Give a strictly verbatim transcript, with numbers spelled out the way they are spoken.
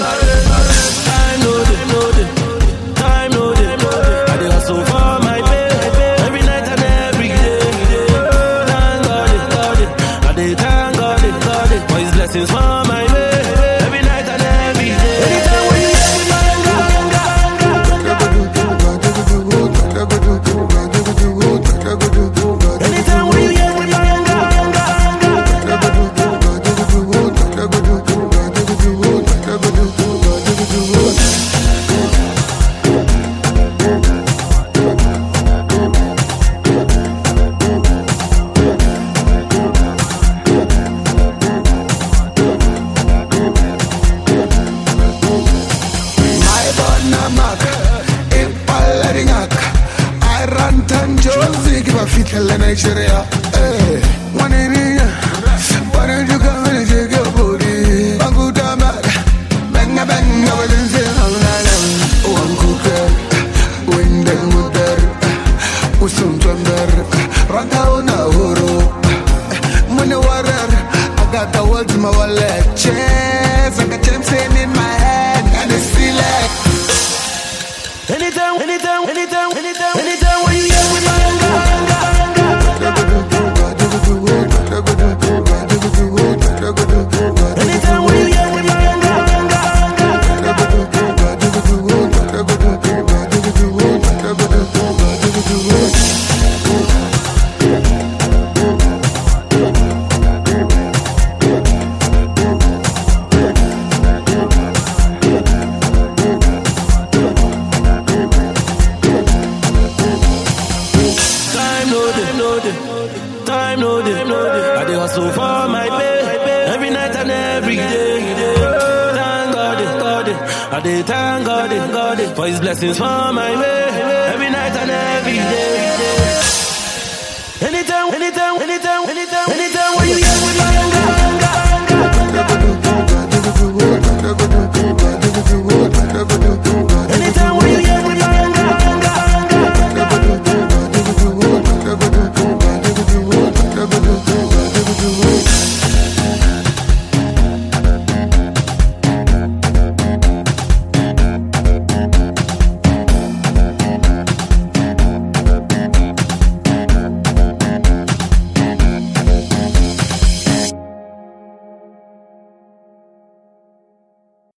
Time no day, no day. Time no day, no day. I dey hustle for my pay. Every night and every day. Thank God, it, God, it. I dey thank God, it, God, it. For His blessings for my way. Every night and every day. Anytime when you hear me, my anger, anger, anger. Anytime when you hear me, my anger, anger, Nigeria, eh, one in here, why don't you come and shake your booty? Banguta mat, benga benga, but then say I'm not one cooker, wind and water, usum thunder, rakauna horo, money water, I got the world in my wallet, chairs, I got champagne in my hand, and it's feel like anytime, anytime, anytime, anytime, anytime when you hear me, my anger, anger. Anytime when you hear me, my anger, anger, Time no day, no day. Time no day, no day. I dey hustle for my pay. Every night and every day. Thank God, it, God, it. I dey thank God, it, God, it. For His blessings for my way. Every night and every day. Anytime, anytime, anytime, anytime, anytime when you hear me, my anger, anger, anger.